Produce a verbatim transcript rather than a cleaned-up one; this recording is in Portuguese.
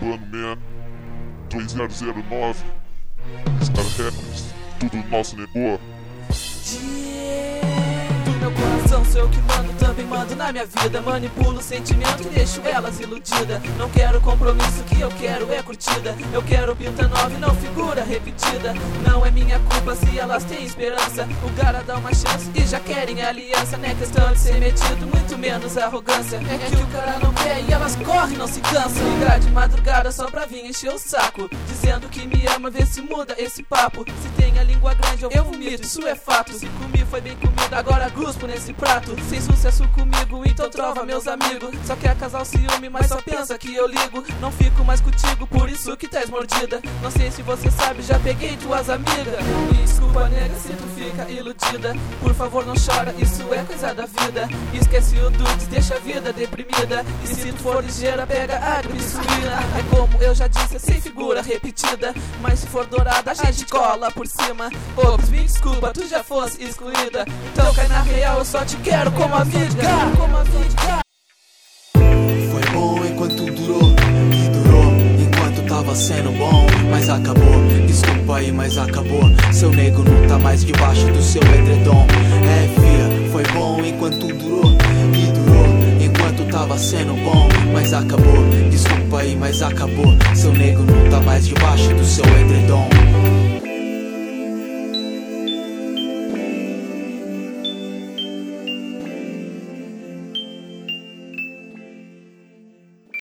Urbano Man dois zero zero nove Star Records, tudo nosso negócio. Do meu coração sou eu que mando, também mando na minha vida. Manipulo o sentimento e deixo elas iludidas. Não quero compromisso, o que eu quero é curtida. Eu quero pinta nova e não figura repetida. Não é minha culpa se elas têm esperança. O cara dá uma chance e já querem aliança. Não é questão de ser metido, muito menos arrogância. É que o cara não quer e elas correm, não se cansam. Ligar de madrugada só pra vir encher o saco, dizendo que me ama, vê se muda esse papo. Se tem a língua grande eu vomito, isso é fato. Se comi foi bem comido, agora guspo nesse prato. Sem sucesso comigo, então trova meus amigos. Só quer casar o ciúme, mas só pensa que eu ligo. Não fico mais contigo, por isso que tás mordida. Não sei se você sabe, já peguei tuas amigas. Desculpa nega se tu fica iludida. Por favor não chora, isso é coisa da vida. Esquece o dudes, deixa a vida deprimida. E se tu for ligeira, pega a glicina. É como eu já disse, sem figura repetida. Mas se for dourada, a gente cola por cima. Ops, me desculpa, tu já fosse excluída. Então cai na real, eu só te quero como amiga. Como amiga. Foi bom enquanto durou, e durou enquanto tava sendo bom, mas acabou, desculpa aí, mas acabou. Seu nego não tá mais debaixo do seu edredom. É fia, foi bom enquanto durou, e durou enquanto tava sendo bom, mas acabou, desculpa aí, mas acabou. Seu nego não tá mais debaixo do seu edredom.